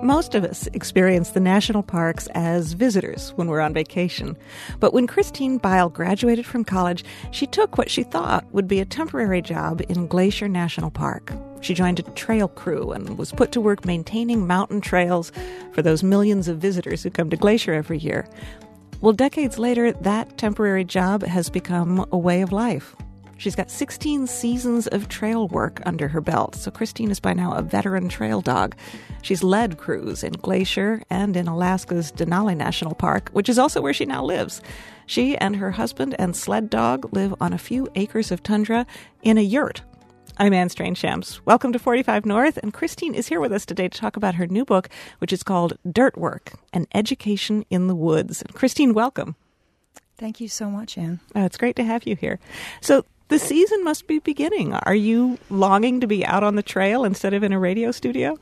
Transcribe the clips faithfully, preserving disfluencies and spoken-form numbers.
Most of us experience the national parks as visitors when we're on vacation. But when Christine Beil graduated from college, she took what she thought would be a temporary job in Glacier National Park. She joined a trail crew and was put to work maintaining mountain trails for those millions of visitors who come to Glacier every year. Well, decades later, that temporary job has become a way of life. She's got sixteen seasons of trail work under her belt, so Christine is by now a veteran trail dog. She's led crews in Glacier and in Alaska's Denali National Park, which is also where she now lives. She and her husband and sled dog live on a few acres of tundra in a yurt. I'm Anne Strange-Shams. Welcome to forty-five North, and Christine is here with us today to talk about her new book, which is called Dirt Work, An Education in the Woods. And Christine, welcome. Thank you so much, Anne. Oh, it's great to have you here. So the season must be beginning. Are you longing to be out on the trail instead of in a radio studio?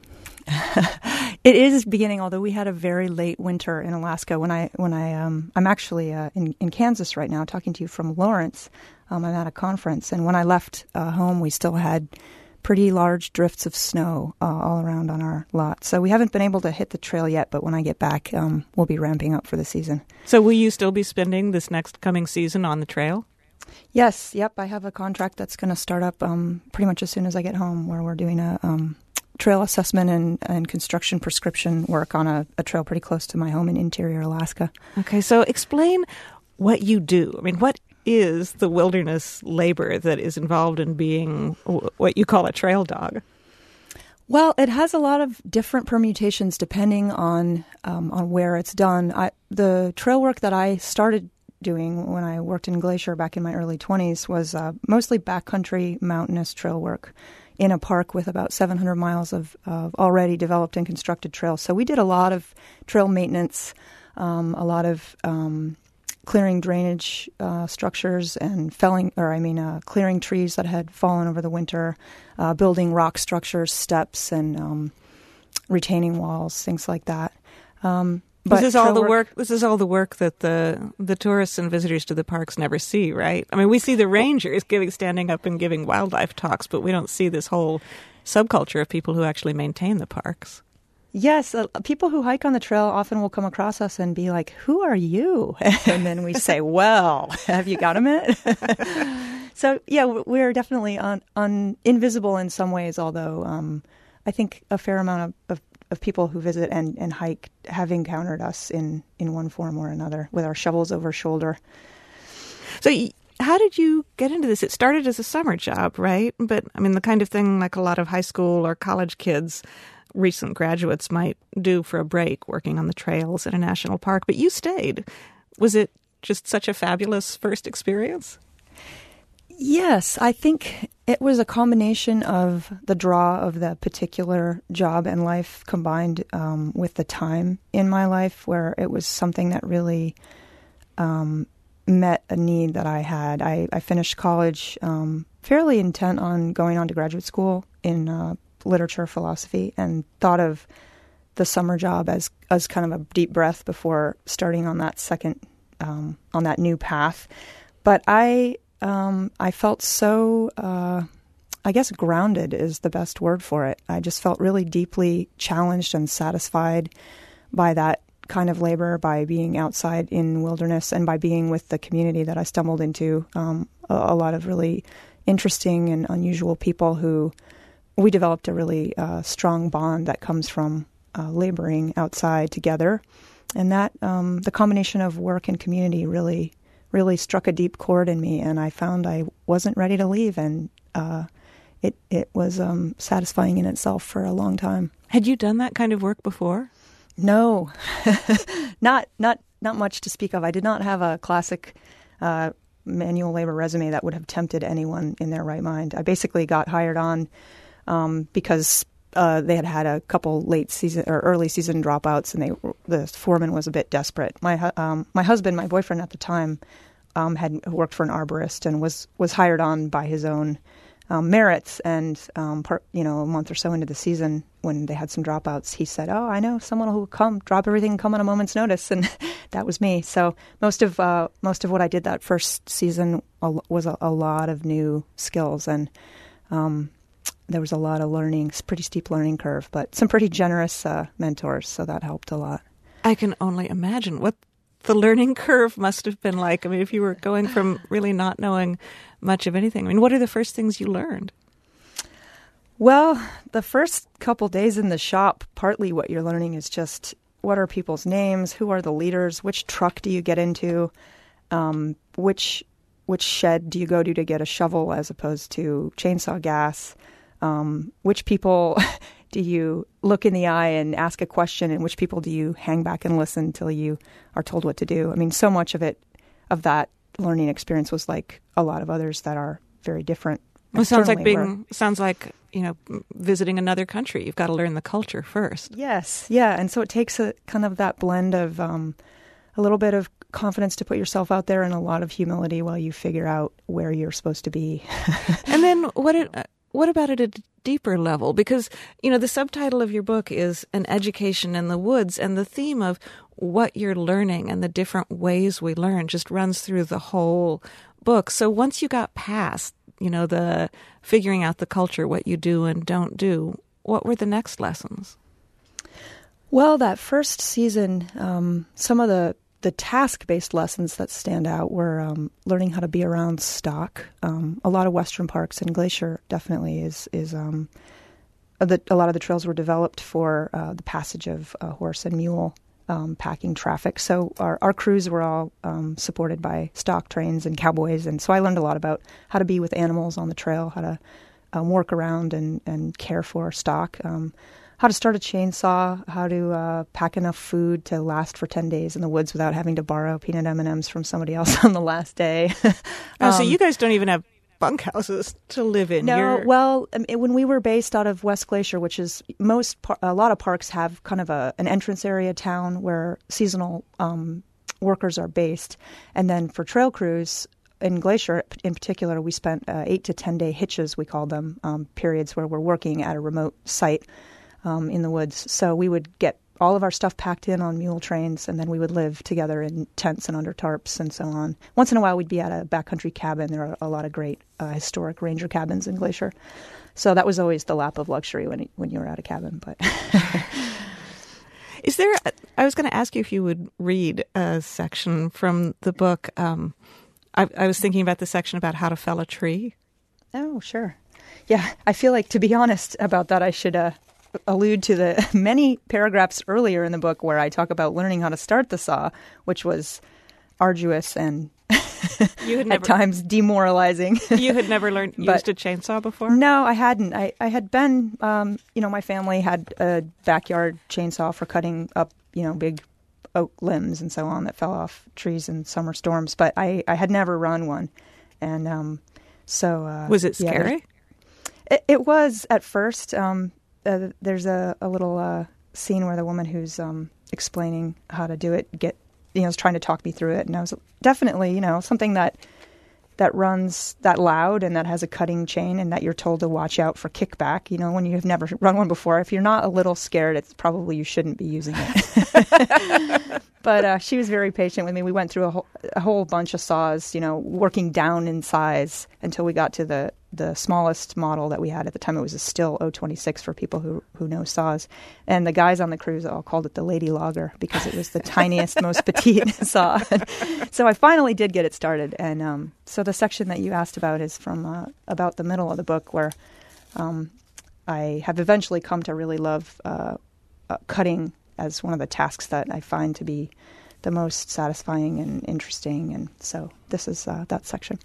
It is beginning, although we had a very late winter in Alaska. When I, when I, um, I'm actually uh, in, in Kansas right now, talking to you from Lawrence. Um, I'm at a conference, and when I left uh, home, we still had pretty large drifts of snow uh, all around on our lot. So we haven't been able to hit the trail yet, but when I get back, um, we'll be ramping up for the season. So will you still be spending this next coming season on the trail? Yes, yep. I have a contract that's going to start up um, pretty much as soon as I get home, where we're doing a um, trail assessment and, and construction prescription work on a, a trail pretty close to my home in interior Alaska. Okay, so explain what you do. I mean, what is the wilderness labor that is involved in being what you call a trail dog? Well, it has a lot of different permutations depending on um, on where it's done. I, the trail work that I started doing when I worked in Glacier back in my early twenties was uh, mostly backcountry mountainous trail work in a park with about seven hundred miles of, of already developed and constructed trails. So we did a lot of trail maintenance, um, a lot of um, clearing drainage uh, structures and felling, or I mean, uh, clearing trees that had fallen over the winter, uh, building rock structures, steps, and um, retaining walls, things like that. Um, But this is all the work, work. This is all the work that the the tourists and visitors to the parks never see, right? I mean, we see the rangers giving, standing up and giving wildlife talks, but we don't see this whole subculture of people who actually maintain the parks. Yes, uh, people who hike on the trail often will come across us and be like, "Who are you?" And then we say, "Well, have you got a minute?" So yeah, we're definitely on, on invisible in some ways, although um, I think a fair amount of, of of people who visit and, and hike have encountered us in, in one form or another with our shovels over shoulder. So how did you get into this? It started as a summer job, right? But, I mean, the kind of thing like a lot of high school or college kids, recent graduates might do for a break, working on the trails in a national park. But you stayed. Was it just such a fabulous first experience? Yes, I think it was a combination of the draw of the particular job and life combined um, with the time in my life where it was something that really um, met a need that I had. I, I finished college um, fairly intent on going on to graduate school in uh, literature philosophy and thought of the summer job as, as kind of a deep breath before starting on that second, um, on that new path. But I... Um, I felt so, uh, I guess grounded is the best word for it. I just felt really deeply challenged and satisfied by that kind of labor, by being outside in wilderness and by being with the community that I stumbled into. Um, a, a lot of really interesting and unusual people who we developed a really uh, strong bond that comes from uh, laboring outside together. And that, um, the combination of work and community really really struck a deep chord in me, and I found I wasn't ready to leave, and uh, it it was um, satisfying in itself for a long time. Had you done that kind of work before? No, not not not much to speak of. I did not have a classic uh, manual labor resume that would have tempted anyone in their right mind. I basically got hired on um, because uh, they had had a couple late season or early season dropouts, and they the foreman was a bit desperate. My um, my husband, my boyfriend at the time, um, had worked for an arborist and was was hired on by his own um, merits. And um, part, you know, a month or so into the season, when they had some dropouts, he said, "Oh, I know someone who will come, drop everything, and come on a moment's notice." And that was me. So most of uh, most of what I did that first season was a, a lot of new skills and. Um, there was a lot of learning, it's a pretty steep learning curve, but some pretty generous uh, mentors, so that helped a lot. I can only imagine what the learning curve must have been like. I mean, if you were going from really not knowing much of anything, I mean, what are the first things you learned? Well, the first couple days in the shop, partly what you're learning is just what are people's names, who are the leaders, which truck do you get into, um, which which shed do you go to to get a shovel as opposed to chainsaw gas, um, which people do you look in the eye and ask a question, and which people do you hang back and listen until you are told what to do. I mean, so much of it, of that learning experience was like a lot of others that are very different. Well, it sounds like being, where, sounds like, you know, visiting another country. You've got to learn the culture first. Yes, yeah. And so it takes a kind of that blend of um, a little bit of confidence to put yourself out there and a lot of humility while you figure out where you're supposed to be. And then what it, what about at a deeper level? Because, you know, the subtitle of your book is An Education in the Woods, and the theme of what you're learning and the different ways we learn just runs through the whole book. So once you got past, you know, the figuring out the culture, what you do and don't do, what were the next lessons? Well, that first season, um, some of the, the task-based lessons that stand out were um, learning how to be around stock. Um, a lot of Western parks, and Glacier definitely is, is um, the, a lot of the trails were developed for uh, the passage of uh, horse and mule Um, packing traffic. So our, our crews were all um, supported by stock trains and cowboys. And so I learned a lot about how to be with animals on the trail, how to um, work around and, and care for stock, um, how to start a chainsaw, how to uh, pack enough food to last for ten days in the woods without having to borrow peanut M and M's from somebody else on the last day. Oh, um, so you guys don't even have bunkhouses to live in. No, You're... well, I mean, when we were based out of West Glacier, which is most, par- a lot of parks have kind of a an entrance area town where seasonal um, workers are based. And then for trail crews in Glacier in particular, we spent uh, eight to ten day hitches, we called them, um, periods where we're working at a remote site um, in the woods. So we would get all of our stuff packed in on mule trains, and then we would live together in tents and under tarps and so on. Once in a while, we'd be at a backcountry cabin. There are a lot of great uh, historic ranger cabins in Glacier. So that was always the lap of luxury when when you were at a cabin. But is there? A, I was going to ask you if you would read a section from the book. Um, I, I was thinking about the section about how to fell a tree. Oh, sure. Yeah, I feel like, to be honest about that, I should uh, allude to the many paragraphs earlier in the book where I talk about learning how to start the saw, which was arduous and you had never, at times demoralizing. You had never learned But, used a chainsaw before? No, I hadn't. I, I had been, um, you know, my family had a backyard chainsaw for cutting up, you know, big oak limbs and so on that fell off trees in summer storms, but I, I had never run one. And um, so... Uh, was it yeah, scary? it, it was at first. Um, uh, there's a, a little uh, scene where the woman who's um, explaining how to do it get, you know, is trying to talk me through it. And I was definitely, you know, something that that runs that loud and that has a cutting chain and that you're told to watch out for kickback. You know, when you've never run one before, if you're not a little scared, it's probably you shouldn't be using it. But uh, she was very patient with me. We went through a whole, a whole bunch of saws, you know, working down in size until we got to the, the smallest model that we had at the time. It was a Stihl oh twenty-six for people who, who know saws. And the guys on the cruise all called it the Lady Logger because it was the tiniest, most petite saw. So I finally did get it started. And um, so the section that you asked about is from uh, about the middle of the book where um, I have eventually come to really love uh, uh, cutting as one of the tasks that I find to be the most satisfying and interesting. And so this is uh, that section.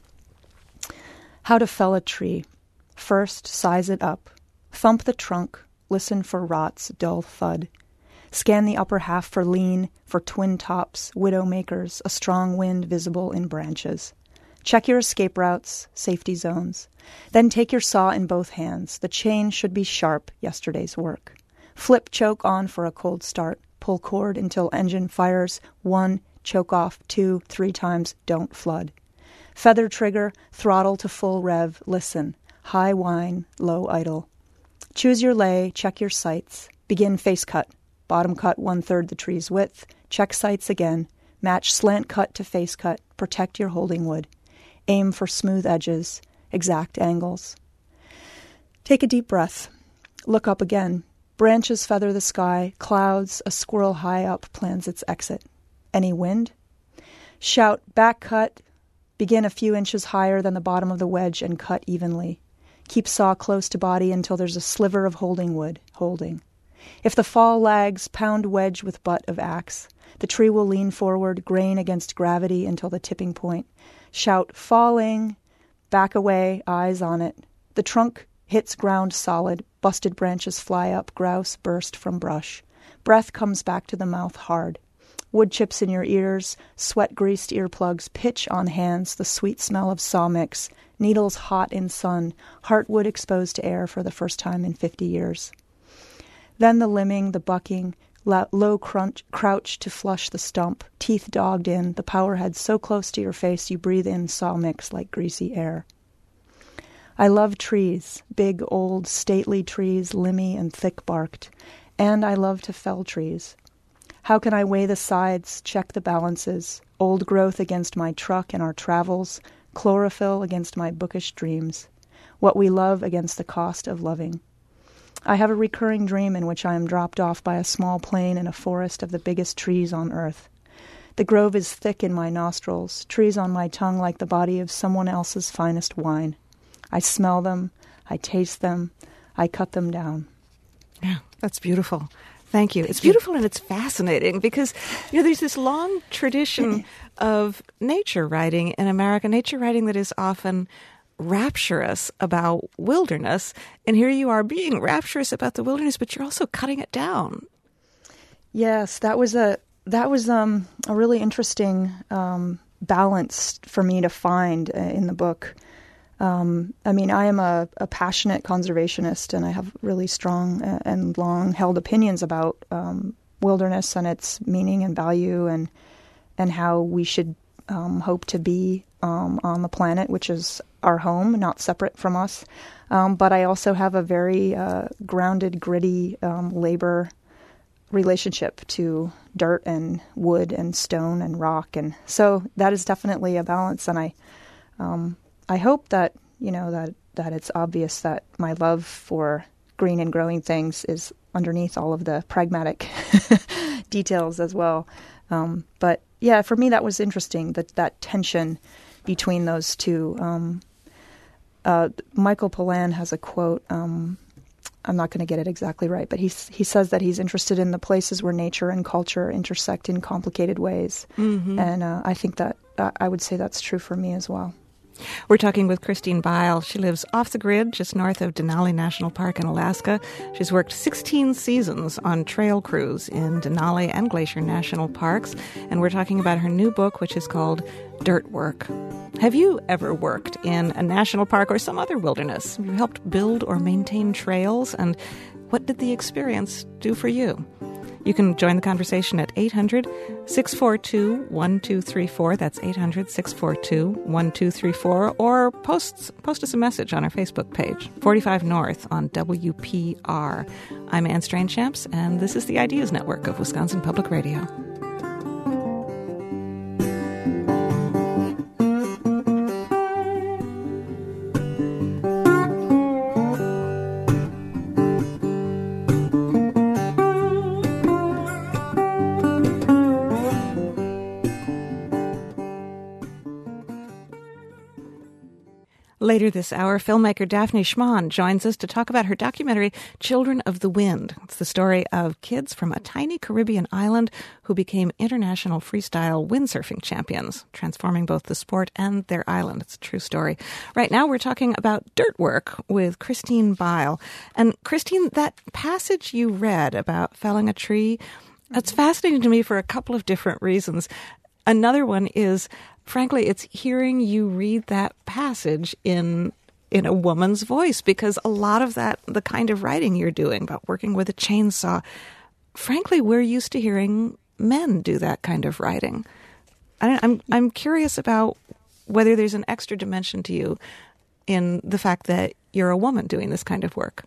How to fell a tree. First, size it up. Thump the trunk. Listen for rot's dull thud. Scan the upper half for lean, for twin tops, widow makers, a strong wind visible in branches. Check your escape routes, safety zones. Then take your saw in both hands. The chain should be sharp, yesterday's work. Flip choke on for a cold start. Pull cord until engine fires. One, choke off. Two, three times. Don't flood. Feather trigger, throttle to full rev. Listen. High whine, low idle. Choose your lay, check your sights. Begin face cut. Bottom cut one-third the tree's width. Check sights again. Match slant cut to face cut. Protect your holding wood. Aim for smooth edges. Exact angles. Take a deep breath. Look up again. Branches feather the sky. Clouds, a squirrel high up plans its exit. Any wind? Shout, back cut. Begin a few inches higher than the bottom of the wedge and cut evenly. Keep saw close to body until there's a sliver of holding wood, holding. If the fall lags, pound wedge with butt of axe. The tree will lean forward, grain against gravity until the tipping point. Shout, falling. Back away, eyes on it. The trunk hits ground solid. Busted branches fly up, grouse burst from brush. Breath comes back to the mouth hard. Wood chips in your ears, sweat-greased earplugs, pitch on hands, the sweet smell of saw mix, needles hot in sun, heartwood exposed to air for the first time in fifty years. Then the limbing, the bucking, low crunch, crouch to flush the stump, teeth dogged in, the power head so close to your face you breathe in saw mix like greasy air. I love trees, big, old, stately trees, limby and thick-barked, and I love to fell trees. How can I weigh the sides, check the balances, old growth against my truck and our travels, chlorophyll against my bookish dreams, what we love against the cost of loving. I have a recurring dream in which I am dropped off by a small plane in a forest of the biggest trees on earth. The grove is thick in my nostrils, trees on my tongue like the body of someone else's finest wine. I smell them, I taste them, I cut them down. Yeah, that's beautiful. Thank you. It's beautiful and it's fascinating because, you know, there's this long tradition of nature writing in America, nature writing that is often rapturous about wilderness. And here you are being rapturous about the wilderness, but you're also cutting it down. Yes, that was a that was um, a really interesting um, balance for me to find uh, in the book. Um, I mean, I am a, a passionate conservationist, and I have really strong and long-held opinions about um, wilderness and its meaning and value, and and how we should um, hope to be um, on the planet, which is our home, not separate from us. Um, but I also have a very uh, grounded, gritty um, labor relationship to dirt and wood and stone and rock, and so that is definitely a balance. And I. Um, I hope that, you know, that, that it's obvious that my love for green and growing things is underneath all of the pragmatic details as well. Um, but yeah, for me, that was interesting, that, that tension between those two. Um, uh, Michael Pollan has a quote, um, I'm not going to get it exactly right, but he, he says that he's interested in the places where nature and culture intersect in complicated ways. Mm-hmm. And uh, I think that uh, I would say that's true for me as well. We're talking with Christine Bile. She lives off the grid just north of Denali National Park in Alaska. She's worked sixteen seasons on trail crews in Denali and Glacier National Parks. And we're talking about her new book, which is called Dirt Work. Have you ever worked in a national park or some other wilderness? Have you helped build or maintain trails? And what did the experience do for you? You can join the conversation at eight hundred, six four two, one two three four. That's eight hundred, six four two, one two three four. Or post, post us a message on our Facebook page, forty-five North on W P R. I'm Anne Strainchamps, and this is the Ideas Network of Wisconsin Public Radio. Later this hour, filmmaker Daphne Schmann joins us to talk about her documentary, Children of the Wind. It's the story of kids from a tiny Caribbean island who became international freestyle windsurfing champions, transforming both the sport and their island. It's a true story. Right now, we're talking about dirt work with Christine Bile. And Christine, that passage you read about felling a tree, that's fascinating to me for a couple of different reasons. Another one is, frankly, it's hearing you read that passage in in a woman's voice, because a lot of that, the kind of writing you're doing about working with a chainsaw, frankly, we're used to hearing men do that kind of writing. I, I'm I'm curious about whether there's an extra dimension to you in the fact that you're a woman doing this kind of work.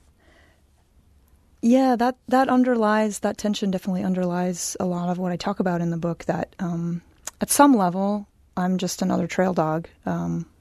Yeah, that, that underlies, that tension definitely underlies a lot of what I talk about in the book, that um, at some level, I'm just another trail dog. Um,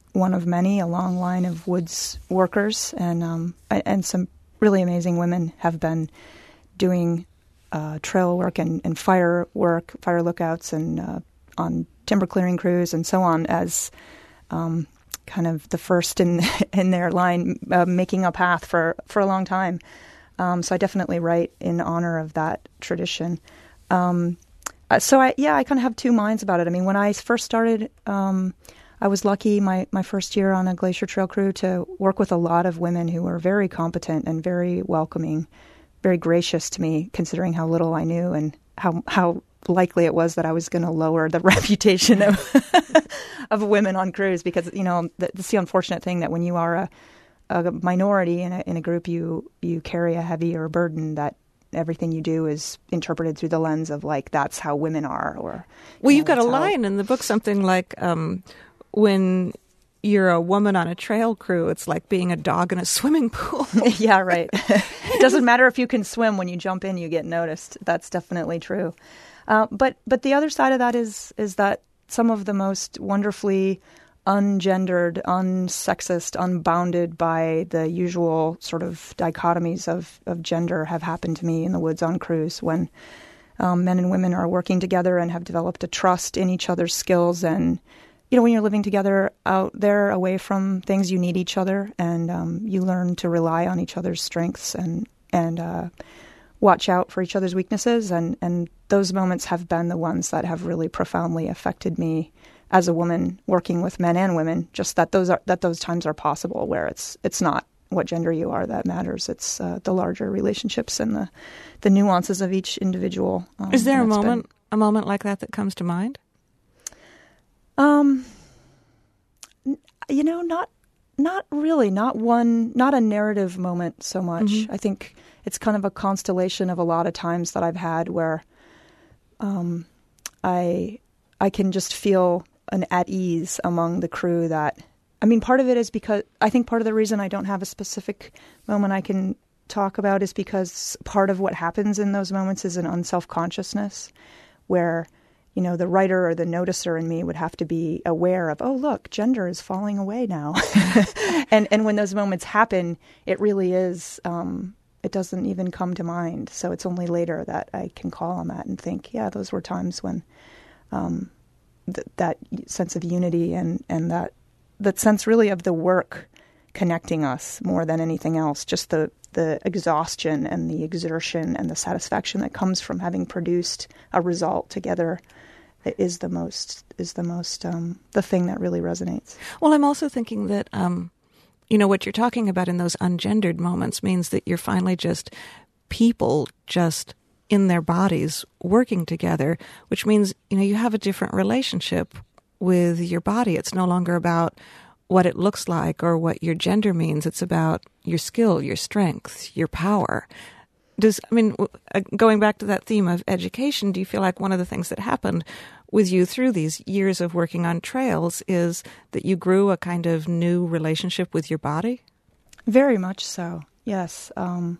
one of many, a long line of woods workers, and um, and some really amazing women have been doing uh, trail work and, and fire work, fire lookouts, and uh, on timber clearing crews and so on as um, kind of the first in in their line, uh, making a path for, for a long time. Um, so I definitely write in honor of that tradition. Um, so I yeah, I kind of have two minds about it. I mean, when I first started, um, I was lucky my, my first year on a glacier trail crew to work with a lot of women who were very competent and very welcoming, very gracious to me, considering how little I knew and how how likely it was that I was going to lower the reputation of of women on crews. Because, you know, it's the unfortunate thing that when you are a, a minority in a, in a group, you you carry a heavier burden that everything you do is interpreted through the lens of, like, that's how women are. Or well, you you've know, got a how... line in the book, something like, um, when you're a woman on a trail crew, it's like being a dog in a swimming pool. Yeah, right. It doesn't matter if you can swim. When you jump in, you get noticed. That's definitely true. Uh, but but the other side of that is is that some of the most wonderfully ungendered, unsexist, unbounded by the usual sort of dichotomies of, of gender have happened to me in the woods on crews, when um, men and women are working together and have developed a trust in each other's skills. And, you know, when you're living together out there away from things, you need each other, and um, you learn to rely on each other's strengths and and uh, watch out for each other's weaknesses. And, and those moments have been the ones that have really profoundly affected me as a woman working with men and women. Just that those are that those times are possible, where it's it's not what gender you are that matters. It's uh, the larger relationships and the the nuances of each individual. Um, Is there a moment been... a moment like that that comes to mind? Um, you know, not not really, not one, not a narrative moment so much. Mm-hmm. I think it's kind of a constellation of a lot of times that I've had where um, I I can just feel an at ease among the crew. That, I mean, part of it is because I think part of the reason I don't have a specific moment I can talk about is because part of what happens in those moments is an unself-consciousness where, you know, the writer or the noticer in me would have to be aware of, oh, look, gender is falling away now. and and when those moments happen, it really is, um, it doesn't even come to mind. So it's only later that I can call on that and think, yeah, those were times when um, th- that sense of unity and, and that that sense really of the work connecting us more than anything else, just the the exhaustion and the exertion and the satisfaction that comes from having produced a result together is the most is the most um, the thing that really resonates. Well, I'm also thinking that um, you know, what you're talking about in those ungendered moments means that you're finally just people just in their bodies working together, which means, you know, you have a different relationship with your body. It's no longer about what it looks like or what your gender means. It's about your skill, your strength, your power. Does, I mean, going back to that theme of education, do you feel like one of the things that happened with you through these years of working on trails is that you grew a kind of new relationship with your body? Very much so, yes. Um,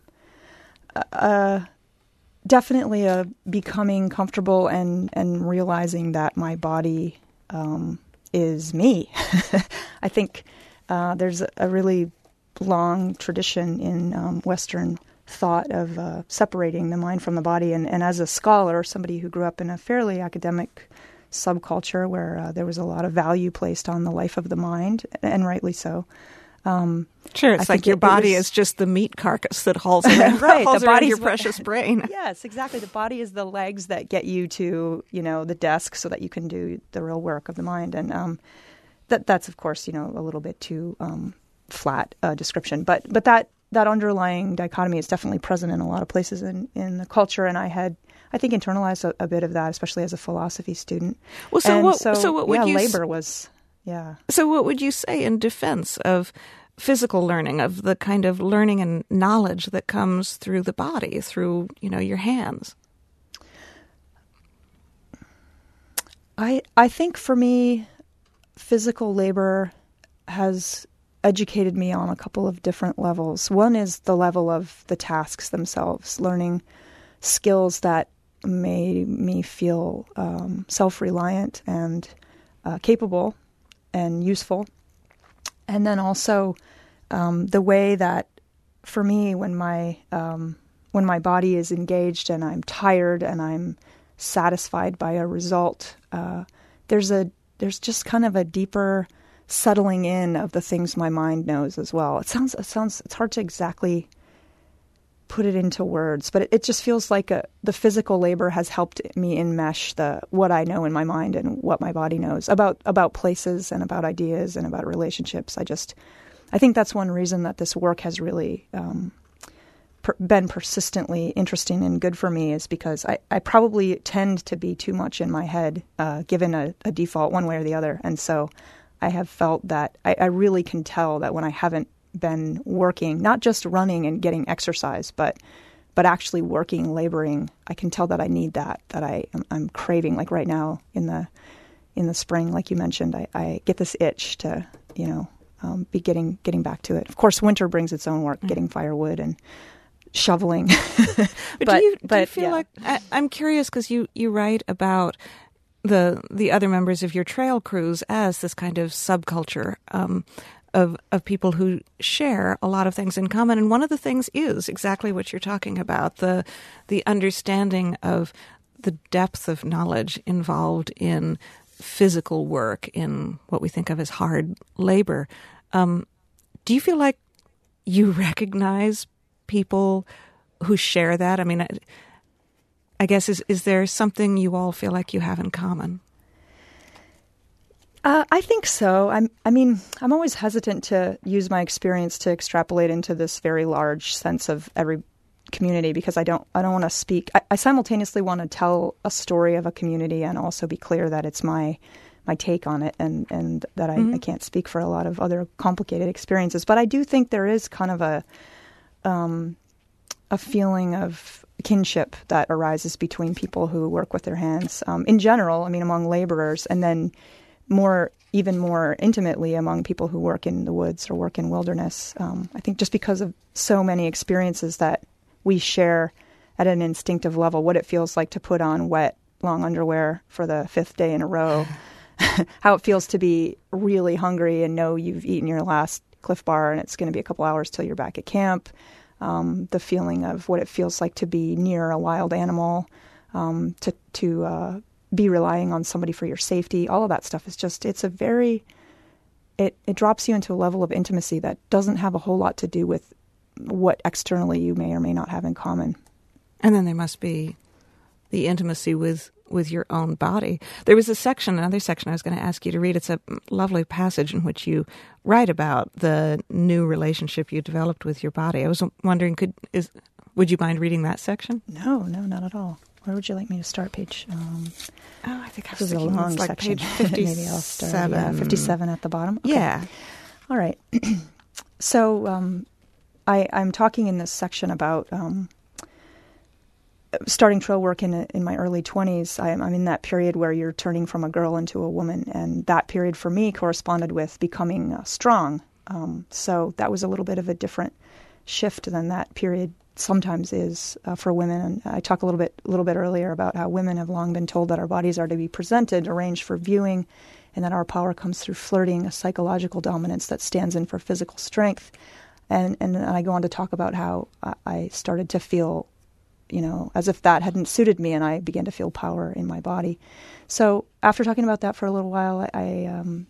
uh, definitely a becoming comfortable and, and realizing that my body um, is me. I think uh, there's a, a really long tradition in um, Western thought of uh, separating the mind from the body. And, and as a scholar, somebody who grew up in a fairly academic subculture where uh, there was a lot of value placed on the life of the mind, and rightly so. Um, sure, it's I like your it, body it was, is just the meat carcass that hauls around, right, hauls the around body's your precious brain. Yes, exactly. The body is the legs that get you to, you know, the desk so that you can do the real work of the mind. And um, that that's, of course, you know, a little bit too um, flat uh, description. But but that that underlying dichotomy is definitely present in a lot of places in, in the culture. And I had, I think, internalized a, a bit of that, especially as a philosophy student. Well, so and what, so, so what would yeah, you labor was, yeah. So what would you say in defense of physical learning, of the kind of learning and knowledge that comes through the body, through, you know, your hands? I I think for me, physical labor has educated me on a couple of different levels. One is the level of the tasks themselves, learning skills that made me feel um, self-reliant and uh, capable and useful. And then also um, the way that, for me, when my um, when my body is engaged and I'm tired and I'm satisfied by a result, uh, there's a there's just kind of a deeper settling in of the things my mind knows as well. It sounds it sounds it's hard to exactly put it into words, but it, it just feels like a, the physical labor has helped me enmesh the what I know in my mind and what my body knows about about places and about ideas and about relationships. I just I think that's one reason that this work has really um, per, been persistently interesting and good for me, is because I, I probably tend to be too much in my head, uh, given a, a default one way or the other, and so I have felt that I, I really can tell that when I haven't been working, not just running and getting exercise, but but actually working, laboring, I can tell that I need that, that I am, I'm craving. Like right now in the in the spring, like you mentioned, I, I get this itch to, you know, um, be getting getting back to it. Of course, winter brings its own work, mm-hmm. getting firewood and shoveling. but, but do you, do but, you feel yeah. like I, I'm curious because you you write about the the other members of your trail crews as this kind of subculture. Um, Of, of people who share a lot of things in common. And one of the things is exactly what you're talking about, the the understanding of the depth of knowledge involved in physical work, in what we think of as hard labor. Um, do you feel like you recognize people who share that? I mean, I, I guess, is, is there something you all feel like you have in common? Uh, I think so. I'm, I mean, I'm always hesitant to use my experience to extrapolate into this very large sense of every community, because I don't, I don't want to speak. I, I simultaneously want to tell a story of a community and also be clear that it's my, my take on it, and, and that I, mm-hmm. I can't speak for a lot of other complicated experiences. But I do think there is kind of a, um, a feeling of kinship that arises between people who work with their hands. Um, in general, I mean, among laborers, and then more, even more intimately among people who work in the woods or work in wilderness. Um, I think just because of so many experiences that we share at an instinctive level, what it feels like to put on wet, long underwear for the fifth day in a row, how it feels to be really hungry and know you've eaten your last Cliff Bar and it's going to be a couple hours till you're back at camp, um, the feeling of what it feels like to be near a wild animal, um, to, to uh, be relying on somebody for your safety. All of that stuff is just, it's a very, it, it drops you into a level of intimacy that doesn't have a whole lot to do with what externally you may or may not have in common. And then there must be the intimacy with, with your own body. There was a section, another section I was going to ask you to read. It's a lovely passage in which you write about the new relationship you developed with your body. I was wondering, could is would you mind reading that section? No, no, not at all. Where would you like me to start? Page. Um, oh, I think I was this is a thinking long it's like section. page fifty-seven. Maybe I'll start. Yeah, fifty-seven at the bottom. Okay. Yeah. All right. So um, I, I'm talking in this section about um, starting trail work in in my early twenties. I'm, I'm in that period where you're turning from a girl into a woman, and that period for me corresponded with becoming uh, strong. Um, so that was a little bit of a different shift than that period sometimes is uh, for women. And I talked a little bit, a little bit earlier about how women have long been told that our bodies are to be presented, arranged for viewing, and that our power comes through flirting, a psychological dominance that stands in for physical strength. And and I go on to talk about how I started to feel, you know, as if that hadn't suited me, and I began to feel power in my body. So after talking about that for a little while, I, I um,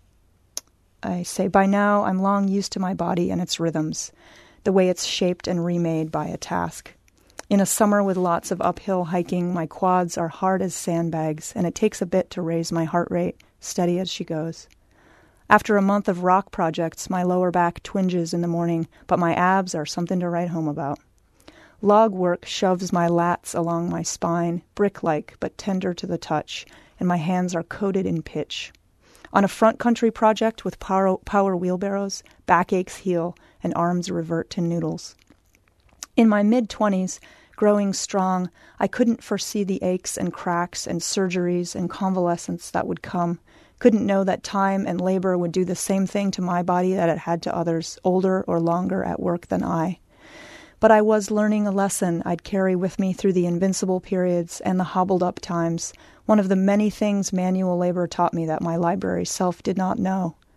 I say, by now I'm long used to my body and its rhythms, the way it's shaped and remade by a task. In a summer with lots of uphill hiking, my quads are hard as sandbags, and it takes a bit to raise my heart rate, steady as she goes. After a month of rock projects, my lower back twinges in the morning, but my abs are something to write home about. Log work shoves my lats along my spine, brick-like but tender to the touch, and my hands are coated in pitch. On a front country project with power, power wheelbarrows, backaches heal and arms revert to noodles. In my mid-twenties, growing strong, I couldn't foresee the aches and cracks and surgeries and convalescence that would come, couldn't know that time and labor would do the same thing to my body that it had to others, older or longer at work than I. But I was learning a lesson I'd carry with me through the invincible periods and the hobbled-up times, one of the many things manual labor taught me that my library self did not know.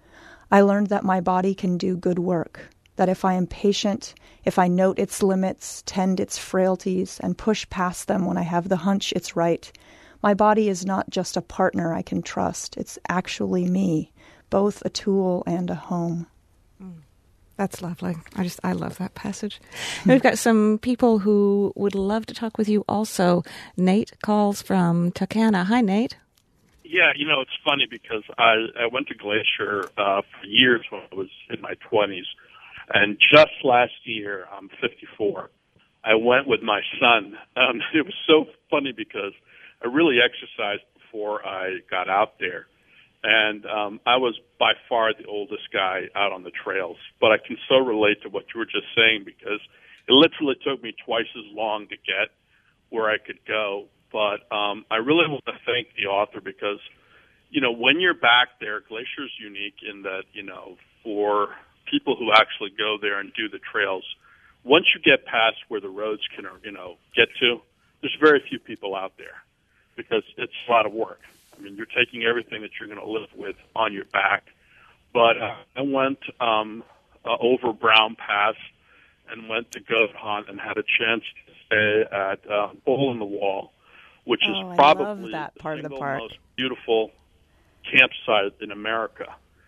I learned that my body can do good work, that if I am patient, if I note its limits, tend its frailties, and push past them when I have the hunch it's right, my body is not just a partner I can trust. It's actually me, both a tool and a home. Mm. That's lovely. I just, I love that passage. And we've got some people who would love to talk with you also. Nate calls from Tucana. Hi, Nate. Yeah, you know, it's funny because I, I went to Glacier uh, for years when I was in my twenties. And just last year, I'm fifty-four, I went with my son. Um, it was so funny because I really exercised before I got out there. And um, I was by far the oldest guy out on the trails. But I can so relate to what you were just saying because it literally took me twice as long to get where I could go. But um, I really want to thank the author because, you know, when you're back there, Glacier's unique in that, you know, for people who actually go there and do the trails, once you get past where the roads can, you know, get to, there's very few people out there because it's a lot of work. I mean, you're taking everything that you're going to live with on your back. But uh, I went um, uh, over Brown Pass and went to Goat Hunt and had a chance to stay at uh, Hole in the Wall, which oh, is probably I love that the part single of the park. most beautiful campsite in America.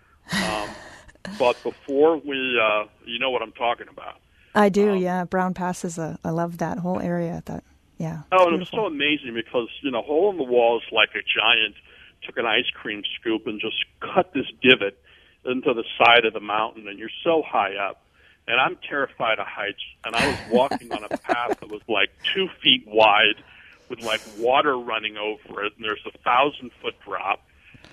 Um, but before we, uh, you know what I'm talking about. I do, um, yeah. Brown Pass is a, I love that whole area. That, yeah. Oh, and it was so amazing because, you know, Hole in the Wall is like a giant, took an ice cream scoop and just cut this divot into the side of the mountain, and you're so high up. And I'm terrified of heights, and I was walking on a path that was like two feet wide with like water running over it, and there's a thousand-foot drop.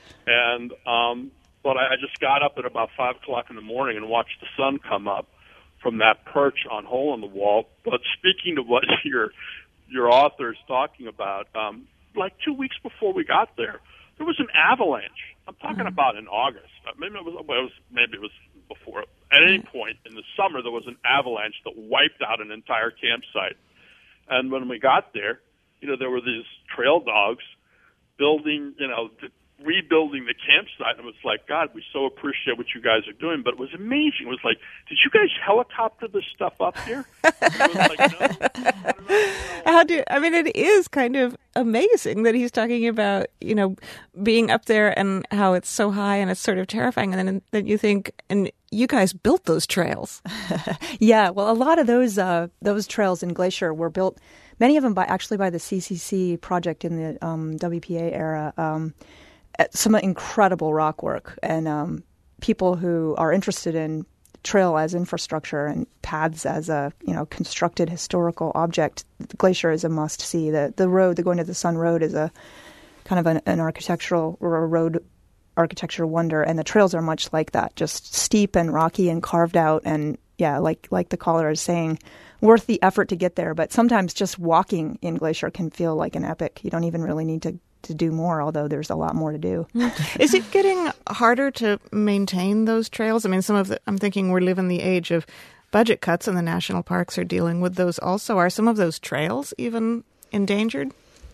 And um, but I, I just got up at about five o'clock in the morning and watched the sun come up from that perch on Hole in the Wall. But speaking to what your your author is talking about, um, like two weeks before we got there, there was an avalanche. I'm talking mm-hmm. about in August. Maybe it was, well, it was maybe it was before. At any point in the summer, there was an avalanche that wiped out an entire campsite. And when we got there, you know, there were these trail dogs building, you know, rebuilding the campsite. And it was like, God, we so appreciate what you guys are doing. But it was amazing. It was like, did you guys helicopter this stuff up here? It was like, no, I don't know. How do I mean? It is kind of amazing that he's talking about, you know, being up there and how it's so high and it's sort of terrifying. And then then you think, and you guys built those trails. Yeah, well, a lot of those uh, those trails in Glacier were built. Many of them by actually by the C C C project in the um, W P A era. Um, some incredible rock work, and um, people who are interested in trail as infrastructure and paths as a, you know, constructed historical object. The Glacier is a must see. The the road, the Going to the Sun Road, is a kind of an, an architectural or a road architecture wonder, and the trails are much like that, just steep and rocky and carved out, and yeah, like like the caller is saying, worth the effort to get there. But sometimes just walking in Glacier can feel like an epic. You don't even really need to to do more, although there's a lot more to do. Is it getting harder to maintain those trails? I mean, some of the, I'm thinking we live in the age of budget cuts, and the national parks are dealing with those also. Are some of those trails even endangered?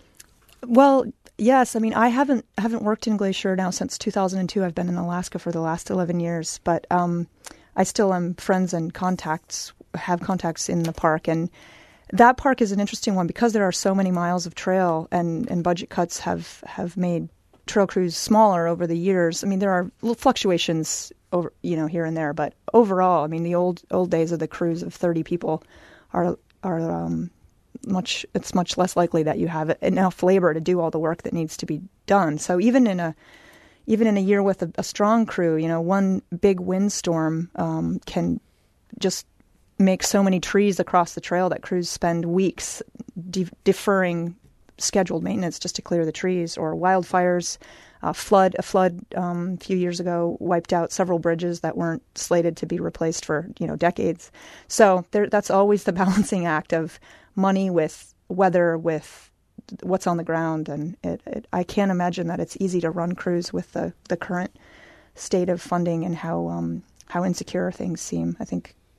Well, yes. I mean, I haven't haven't worked in Glacier now since two thousand two. I've been in Alaska for the last eleven years, but um, I still am friends and contacts, have contacts in the park, and that park is an interesting one because there are so many miles of trail, and, and budget cuts have, have made trail crews smaller over the years. I mean, there are little fluctuations over, you know, here and there, but overall, I mean, the old old days of the crews of thirty people are are um, much. It's much less likely that you have enough labor to do all the work that needs to be done. So even in a even in a year with a, a strong crew, you know, one big windstorm um, can just make so many trees across the trail that crews spend weeks de- deferring scheduled maintenance just to clear the trees. Or wildfires, uh, flood. A flood um, a few years ago wiped out several bridges that weren't slated to be replaced for, you know, decades. So there, that's always the balancing act of money with weather, with what's on the ground. And it, it, I can't imagine that it's easy to run crews with the, the current state of funding and how um, how insecure things seem. I think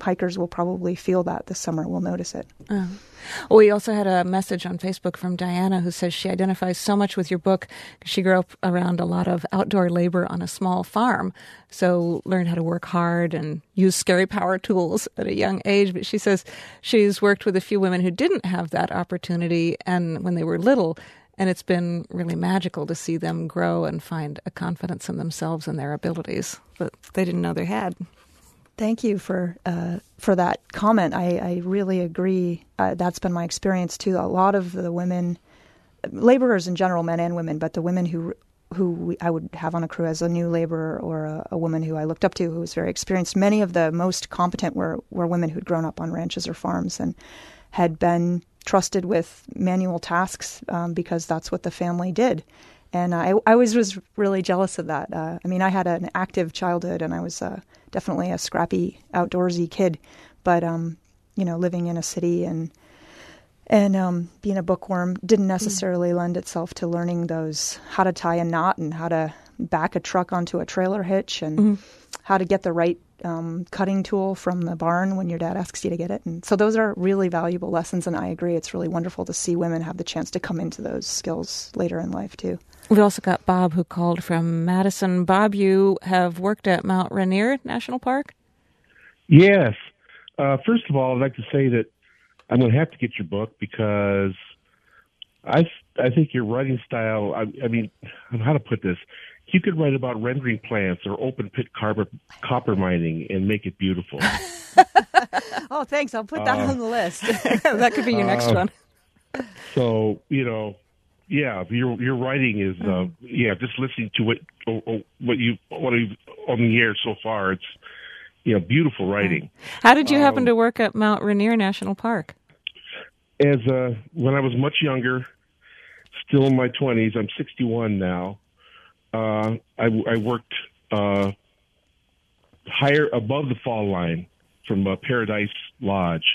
hikers will probably feel that this summer. We'll notice it. Oh. Well, we also had a message on Facebook from Diana who says she identifies so much with your book. She grew up around a lot of outdoor labor on a small farm, so learned how to work hard and use scary power tools at a young age. But she says she's worked with a few women who didn't have that opportunity and when they were little, and it's been really magical to see them grow and find a confidence in themselves and their abilities that they didn't know they had. Thank you for uh, for that comment. I, I really agree. Uh, that's been my experience too. A lot of the women, laborers in general, men and women, but the women who who I would have on a crew as a new laborer or a, a woman who I looked up to who was very experienced, many of the most competent were, were women who'd grown up on ranches or farms and had been trusted with manual tasks um, because that's what the family did. And I, I always was really jealous of that. Uh, I mean, I had an active childhood, and I was uh, definitely a scrappy, outdoorsy kid. But, um, you know, living in a city and and um, being a bookworm didn't necessarily mm. lend itself to learning those, how to tie a knot and how to back a truck onto a trailer hitch and mm. how to get the right um, cutting tool from the barn when your dad asks you to get it. And so those are really valuable lessons, and I agree. It's really wonderful to see women have the chance to come into those skills later in life, too. We've also got Bob who called from Madison. Bob, you have worked at Mount Rainier National Park? Yes. Uh, first of all, I'd like to say that I'm going to have to get your book because I, I think your writing style, I, I mean, how to put this, you could write about rendering plants or open pit copper, copper mining and make it beautiful. Oh, thanks. I'll put that uh, on the list. That could be your next uh, one. So, you know, yeah, your your writing is uh, yeah. Just listening to what what you what you on the air so far, it's you know beautiful writing. How did you happen um, to work at Mount Rainier National Park? As uh, when I was much younger, still in my twenties, I'm sixty-one now. Uh, I, I worked uh, higher above the fall line from uh, Paradise Lodge.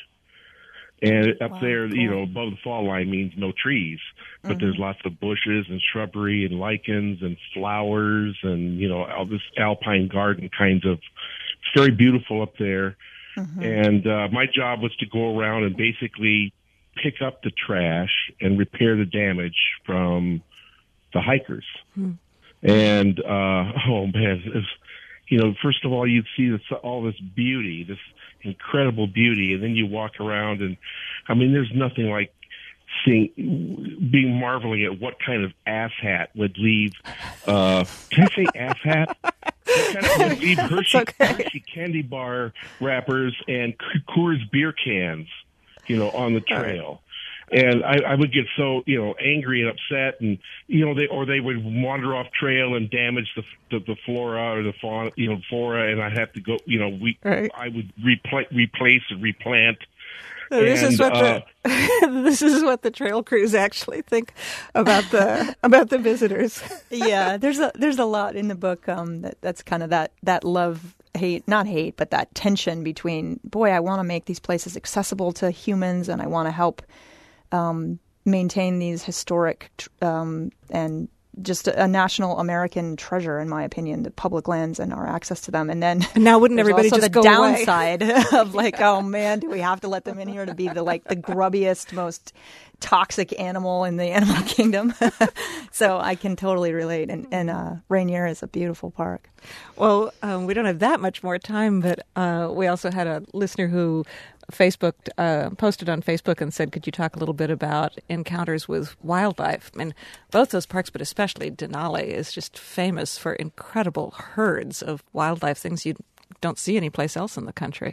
And up wow, there, cool. you know, above the fall line means no trees, but mm-hmm. there's lots of bushes and shrubbery and lichens and flowers and, you know, all this alpine garden kinds of, it's very beautiful up there. Mm-hmm. And uh, my job was to go around and basically pick up the trash and repair the damage from the hikers. Mm-hmm. And, uh, oh man, it was, you know, first of all, you'd see this, all this beauty, this incredible beauty, and then you walk around and, I mean, there's nothing like seeing, being marveling at what kind of ass hat would leave, uh, can I say ass hat? What kind of would leave Hershey, okay. Hershey candy bar wrappers and Coors beer cans, you know, on the trail. And I, I would get so, you know, angry and upset, and you know, they or they would wander off trail and damage the the, the flora or the fauna, you know, flora, and I'd have to go, you know, we right. I would repl- replace and replant. This and, is what uh, the this is what the trail crews actually think about the about the visitors. Yeah, there's a there's a lot in the book um, that that's kind of that that love. hate, not hate, but that tension between, boy, I want to make these places accessible to humans and I want to help um, maintain these historic um, and just a, a national American treasure, in my opinion, the public lands and our access to them. And then and now wouldn't everybody just the go downside away? Of like, oh man, do we have to let them in here to be the like the grubbiest, most toxic animal in the animal kingdom? So I can totally relate. And, and uh, Rainier is a beautiful park. Well, um, we don't have that much more time, but uh, we also had a listener who Facebook uh, posted on Facebook and said, could you talk a little bit about encounters with wildlife? I mean, both those parks, but especially Denali, is just famous for incredible herds of wildlife, things you don't see anyplace else in the country.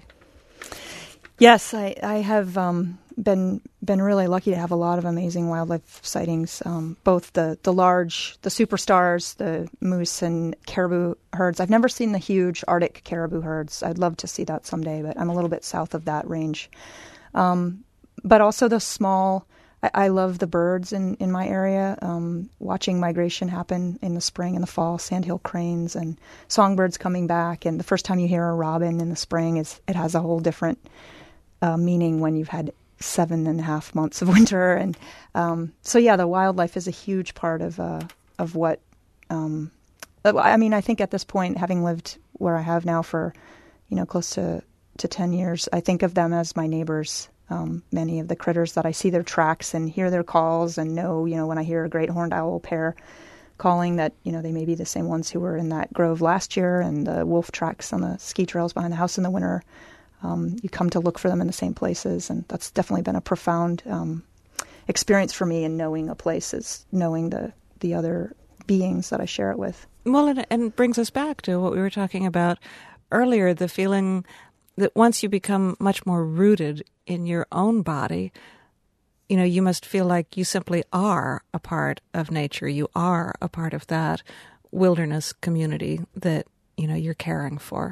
Yes, I, I have um, been been really lucky to have a lot of amazing wildlife sightings, um, both the, the large, the superstars, the moose and caribou herds. I've never seen the huge Arctic caribou herds. I'd love to see that someday, but I'm a little bit south of that range. Um, but also the small, I, I love the birds in, in my area, um, watching migration happen in the spring and the fall, sandhill cranes and songbirds coming back. And the first time you hear a robin in the spring, is it has a whole different Uh, meaning when you've had seven and a half months of winter. And um, so, yeah, the wildlife is a huge part of uh, of what, um, I mean, I think at this point, having lived where I have now for, you know, close to to ten years. I think of them as my neighbors. Um, many of the critters that I see their tracks and hear their calls and know, you know, when I hear a great horned owl pair calling that, you know, they may be the same ones who were in that grove last year, and the wolf tracks on the ski trails behind the house in the winter. Um, you come to look for them in the same places, and that's definitely been a profound um, experience for me in knowing a place, is knowing the, the other beings that I share it with. Well, and, and brings us back to what we were talking about earlier, the feeling that once you become much more rooted in your own body, you know, you must feel like you simply are a part of nature. You are a part of that wilderness community that, you know, you're caring for.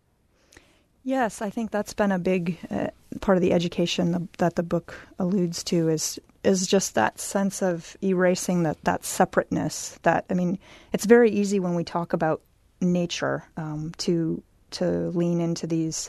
Yes, I think that's been a big uh, part of the education the, that the book alludes to, is is just that sense of erasing that, that separateness. That, I mean, it's very easy when we talk about nature um, to to lean into these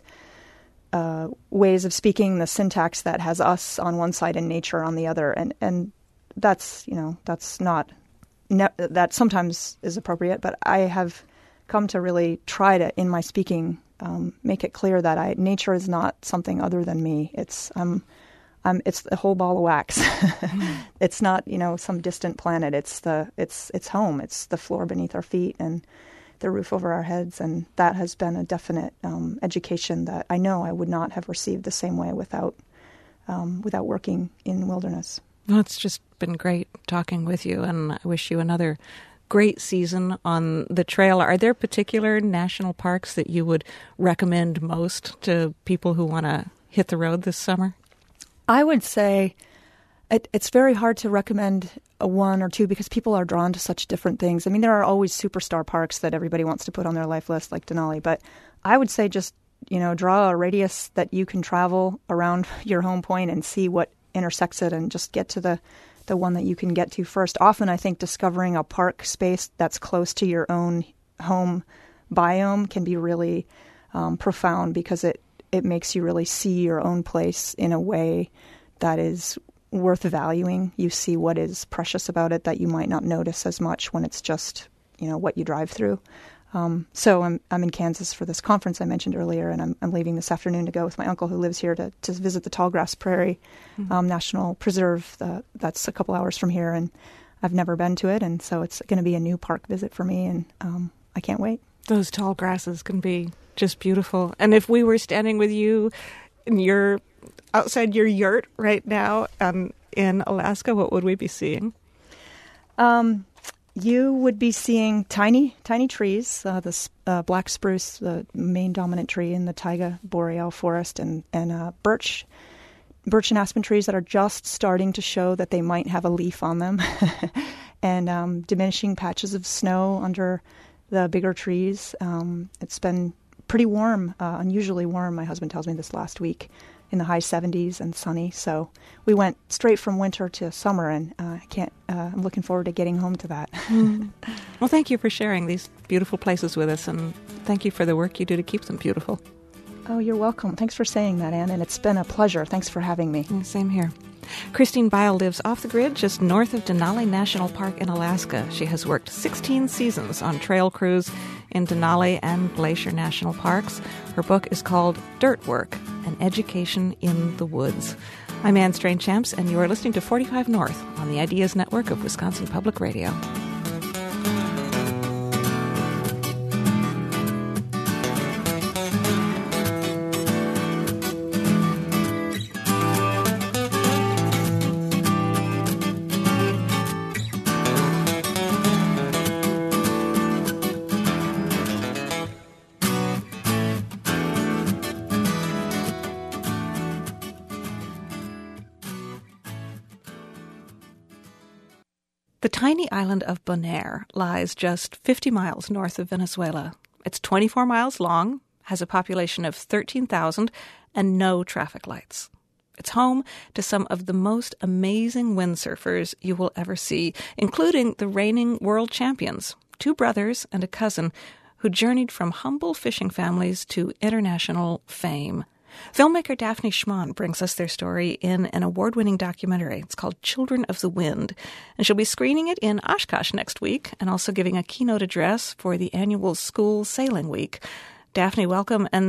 Uh, ways of speaking, the syntax that has us on one side and nature on the other, and and that's, you know, that's not ne- that sometimes is appropriate, but I have come to really try to, in my speaking, um, make it clear that I nature is not something other than me. It's um, um, it's the whole ball of wax. mm. It's not, you know, some distant planet. It's the it's it's home. It's the floor beneath our feet and the roof over our heads, and that has been a definite um, education that I know I would not have received the same way without um, without working in wilderness. Well, it's just been great talking with you, and I wish you another great season on the trail. Are there particular national parks that you would recommend most to people who want to hit the road this summer? I would say it, it's very hard to recommend a one or two because people are drawn to such different things. I mean, there are always superstar parks that everybody wants to put on their life list, like Denali. But I would say just, you know, draw a radius that you can travel around your home point and see what intersects it, and just get to the, the one that you can get to first. Often I think discovering a park space that's close to your own home biome can be really um, profound, because it, it makes you really see your own place in a way that is worth valuing. You see what is precious about it that you might not notice as much when it's just, you know, what you drive through. Um, so I'm I'm in Kansas for this conference I mentioned earlier, and I'm I'm leaving this afternoon to go with my uncle who lives here to, to visit the Tallgrass Prairie mm-hmm. um, National Preserve. Uh, that's a couple hours from here, and I've never been to it, and so it's going to be a new park visit for me, and um, I can't wait. Those tall grasses can be just beautiful. And if we were standing with you in your outside your yurt right now um, in Alaska, what would we be seeing? Um, you would be seeing tiny, tiny trees, uh, the uh, black spruce, the main dominant tree in the Taiga boreal forest, and, and uh, birch, birch and aspen trees that are just starting to show that they might have a leaf on them, and um, diminishing patches of snow under the bigger trees. Um, it's been pretty warm, uh, unusually warm. My husband tells me this last week, in the high seventies and sunny. So we went straight from winter to summer, and uh, I can't. Uh, I'm looking forward to getting home to that. mm. Well, thank you for sharing these beautiful places with us, and thank you for the work you do to keep them beautiful. Oh, you're welcome. Thanks for saying that, Anne, and it's been a pleasure. Thanks for having me. Mm, same here. Christine Beil lives off the grid just north of Denali National Park in Alaska. She has worked sixteen seasons on trail crews in Denali and Glacier National Parks. Her book is called Dirt Work, An Education in the Woods. I'm Anne Strange-Champs, and you are listening to forty-five North on the Ideas Network of Wisconsin Public Radio. The tiny island of Bonaire lies just fifty miles north of Venezuela. It's twenty-four miles long, has a population of thirteen thousand, and no traffic lights. It's home to some of the most amazing windsurfers you will ever see, including the reigning world champions, two brothers and a cousin, who journeyed from humble fishing families to international fame. Filmmaker Daphne Schmann brings us their story in an award-winning documentary. It's called Children of the Wind, and she'll be screening it in Oshkosh next week and also giving a keynote address for the annual school sailing week. Daphne, welcome. And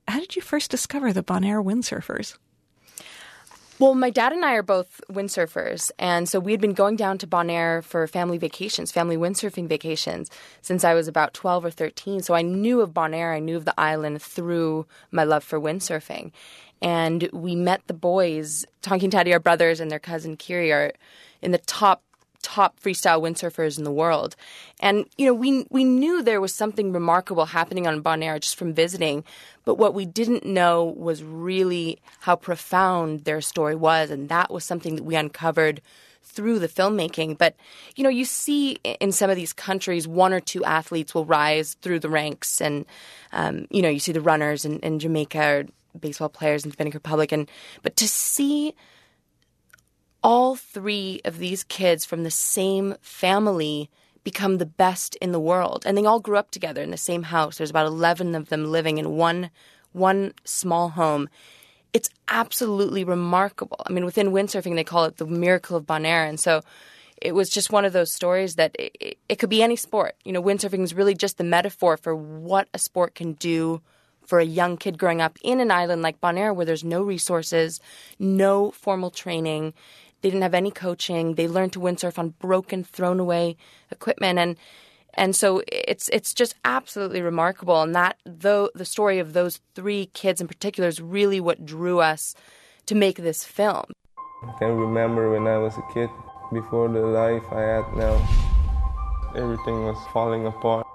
how did you first discover the Bonaire windsurfers? Well, my dad and I are both windsurfers, and so we had been going down to Bonaire for family vacations, family windsurfing vacations, since I was about twelve or thirteen. So I knew of Bonaire, I knew of the island through my love for windsurfing. And we met the boys. Tonky and Taddy, our brothers, and their cousin Kiri are in the top top freestyle windsurfers in the world. And, you know, we we knew there was something remarkable happening on Bonaire just from visiting, but what we didn't know was really how profound their story was, and that was something that we uncovered through the filmmaking. But, you know, you see in some of these countries, one or two athletes will rise through the ranks, and, um, you know, you see the runners in, in Jamaica or baseball players in the Dominican Republic, and but to see all three of these kids from the same family become the best in the world. And they all grew up together in the same house. There's about eleven of them living in one one small home. It's absolutely remarkable. I mean, within windsurfing, they call it the miracle of Bonaire. And so it was just one of those stories that it, it, it could be any sport. You know, windsurfing is really just the metaphor for what a sport can do for a young kid growing up in an island like Bonaire where there's no resources, no formal training. They didn't have any coaching. They learned to windsurf on broken, thrown away equipment. And and so it's it's just absolutely remarkable. And that, though, the story of those three kids in particular is really what drew us to make this film. I can remember when I was a kid, before the life I had now. Everything was falling apart.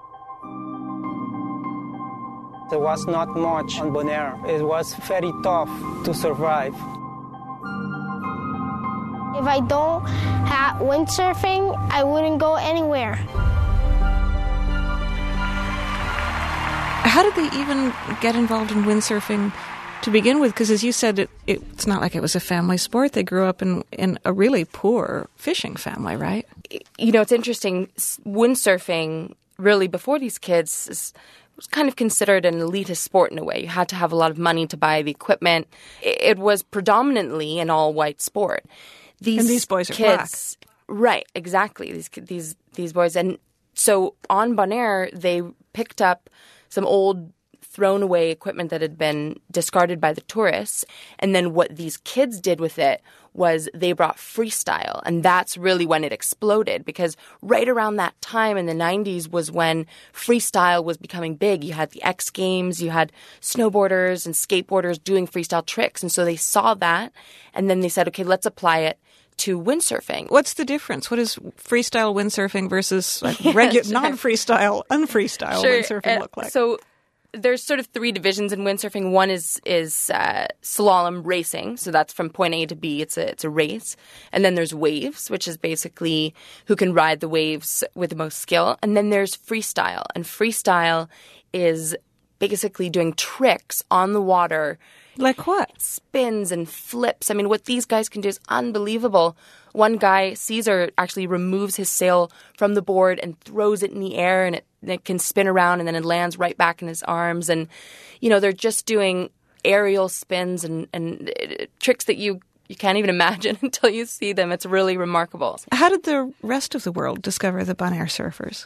There was not much on Bonaire. It was very tough to survive. If I don't have windsurfing, I wouldn't go anywhere. How did they even get involved in windsurfing to begin with? Because as you said, it, it, it's not like it was a family sport. They grew up in, in a really poor fishing family, right? You know, it's interesting. Windsurfing, really, before these kids, is, was kind of considered an elitist sport in a way. You had to have a lot of money to buy the equipment. It, it was predominantly an all-white sport. These and these boys are kids, black. Right, exactly. These these these boys. And so on Bonaire, they picked up some old thrown away equipment that had been discarded by the tourists. And then what these kids did with it was they brought freestyle. And that's really when it exploded, because right around that time in the nineties was when freestyle was becoming big. You had the X Games, you had snowboarders and skateboarders doing freestyle tricks. And so they saw that, and then they said, okay, let's apply it to windsurfing. What's the difference? What is freestyle windsurfing versus like regular, sure. non-freestyle, unfreestyle sure. windsurfing uh, look like? So there's sort of three divisions in windsurfing. One is is uh, slalom racing, so that's from point A to B. It's a it's a race, and then there's waves, which is basically who can ride the waves with the most skill, and then there's freestyle, and freestyle is basically doing tricks on the water. Like what? Spins and flips. I mean, what these guys can do is unbelievable. One guy, Caesar, actually removes his sail from the board and throws it in the air, and it, it can spin around, and then it lands right back in his arms. And, you know, they're just doing aerial spins and, and uh, tricks that you, you can't even imagine until you see them. It's really remarkable. How did the rest of the world discover the Bonaire surfers?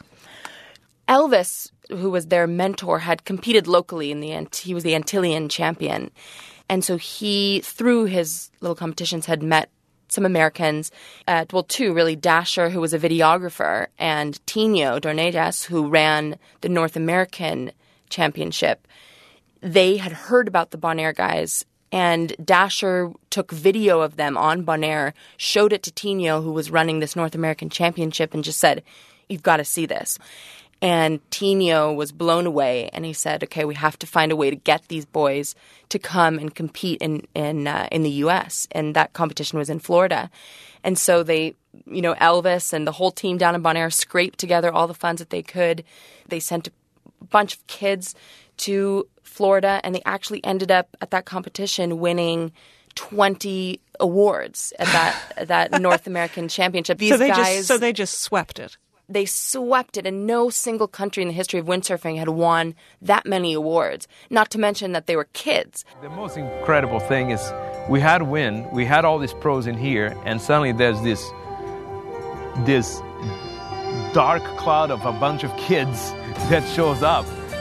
Elvis, who was their mentor, had competed locally in the Ant- he was the Antillean champion. And so he, through his little competitions, had met some Americans, uh, well, two really, Dasher, who was a videographer, and Tino Dornelles, who ran the North American championship. They had heard about the Bonaire guys, and Dasher took video of them on Bonaire, showed it to Tino, who was running this North American championship, and just said, you've got to see this. And Tino was blown away, and he said, okay, we have to find a way to get these boys to come and compete in in, uh, in the U S, and that competition was in Florida. And so they, you know, Elvis and the whole team down in Bonaire scraped together all the funds that they could. They sent a bunch of kids to Florida, and they actually ended up at that competition winning twenty awards at that at that North American championship. These so they guys, just so they just swept it. They swept it, and no single country in the history of windsurfing had won that many awards, not to mention that they were kids. The most incredible thing is we had wind, we had all these pros in here, and suddenly there's this this dark cloud of a bunch of kids that shows up.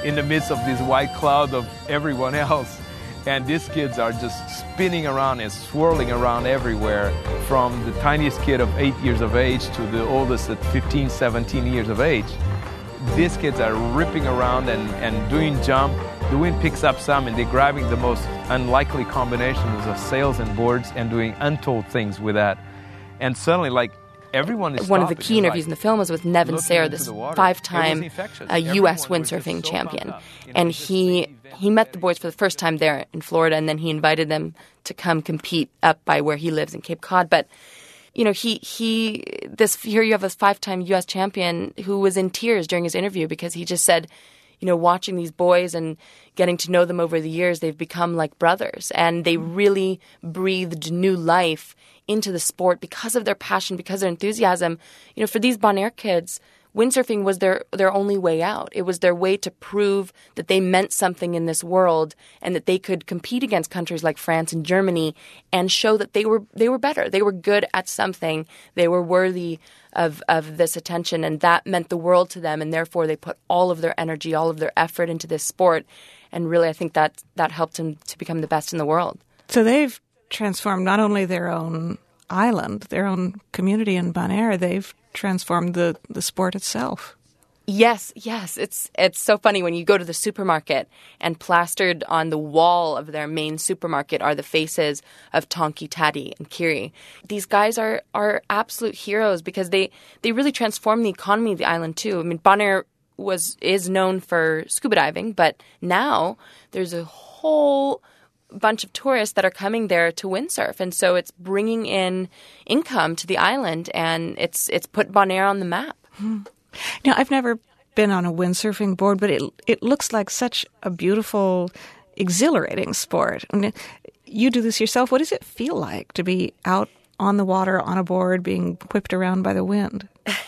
in the midst of this white cloud of everyone else. And these kids are just spinning around and swirling around everywhere, from the tiniest kid of eight years of age to the oldest at fifteen, seventeen years of age. These kids are ripping around and, and doing jump. The wind picks up some and they're grabbing the most unlikely combinations of sails and boards and doing untold things with that. And suddenly, like, everyone is One of the stopping key and, interviews like, in the film was with Nevin looking Sayre, into this the water. five-time It was infectious. uh, U S Everyone was windsurfing just so champion. pumped up. You know, And just he the he met the boys for the first time there in Florida, and then he invited them to come compete up by where he lives in Cape Cod. But you know, he he this here you have this five-time U S champion who was in tears during his interview because he just said, you know, watching these boys and getting to know them over the years, they've become like brothers, and they really breathed new life into the sport because of their passion, because of their enthusiasm. You know, for these Bonaire kids, windsurfing was their their only way out. It was their way to prove that they meant something in this world and that they could compete against countries like France and Germany and show that they were they were better. They were good at something. They were worthy of of this attention, and that meant the world to them, and therefore they put all of their energy, all of their effort into this sport. And really, I think that that helped them to become the best in the world. So they've transformed not only their own island, their own community in Bonaire, they've transformed the, the sport itself. Yes, yes. It's it's so funny when you go to the supermarket and plastered on the wall of their main supermarket are the faces of Tonki, Taddy, and Kiri. These guys are are absolute heroes because they, they really transformed the economy of the island too. I mean, Bonaire was is known for scuba diving, but now there's a whole bunch of tourists that are coming there to windsurf, and so it's bringing in income to the island, and it's it's put Bonaire on the map. Hmm. Now, I've never been on a windsurfing board, but it it looks like such a beautiful, exhilarating sport. I mean, you do this yourself. What does it feel like to be out on the water on a board, being whipped around by the wind?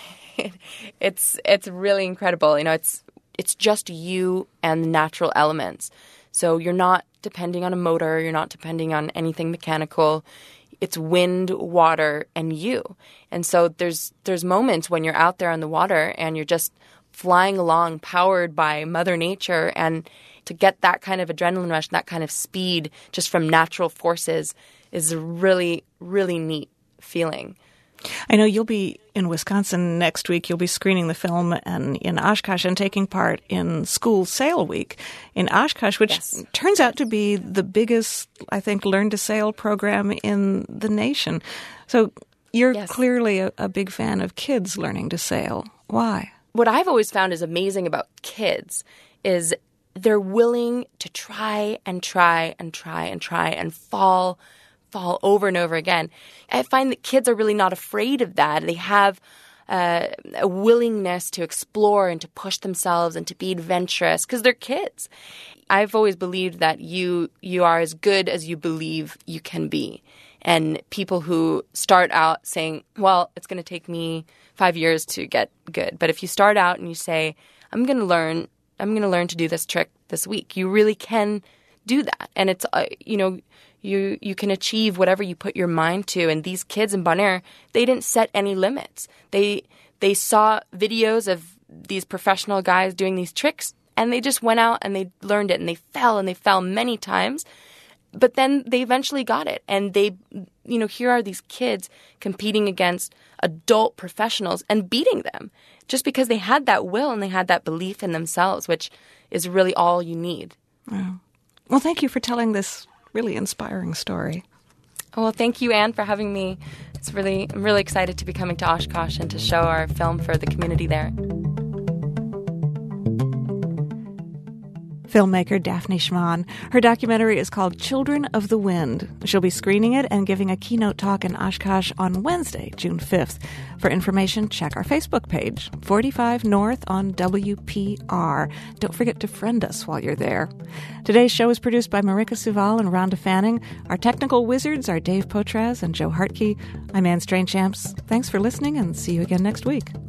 it's it's really incredible. You know, it's it's just you and the natural elements. So you're not depending on a motor. You're not depending on anything mechanical. It's wind, water, and you. And so there's there's moments when you're out there on the water and you're just flying along, powered by Mother Nature, and to get that kind of adrenaline rush, that kind of speed just from natural forces is a really, really neat feeling. I know you'll be in Wisconsin next week. You'll be screening the film and in Oshkosh and taking part in School Sail Week in Oshkosh, which yes. turns out to be the biggest, I think, learn to sail program in the nation. So you're yes. clearly a, a big fan of kids learning to sail. Why? What I've always found is amazing about kids is they're willing to try and try and try and try and fall fall over and over again. I find that kids are really not afraid of that. They have uh, a willingness to explore and to push themselves and to be adventurous because they're kids. I've always believed that you you are as good as you believe you can be. And people who start out saying, well, it's going to take me five years to get good. But if you start out and you say, I'm going to learn, I'm going to learn to do this trick this week, you really can do that. And it's, uh, you know, You you can achieve whatever you put your mind to. And these kids in Bonaire, they didn't set any limits. They they saw videos of these professional guys doing these tricks, and they just went out and they learned it, and they fell, and they fell many times. But then they eventually got it. And they, you know, here are these kids competing against adult professionals and beating them just because they had that will and they had that belief in themselves, which is really all you need. Wow. Well, thank you for telling this really inspiring story. Well, thank you, Anne, for having me. It's really, I'm really excited to be coming to Oshkosh and to show our film for the community there. Filmmaker Daphne Schmann. Her documentary is called Children of the Wind. She'll be screening it and giving a keynote talk in Oshkosh on Wednesday, June fifth. For information, check our Facebook page, forty-five North on W P R. Don't forget to friend us while you're there. Today's show is produced by Marika Suval and Rhonda Fanning. Our technical wizards are Dave Potraz and Joe Hartke. I'm Anne Strainchamps. Thanks for listening, and see you again next week.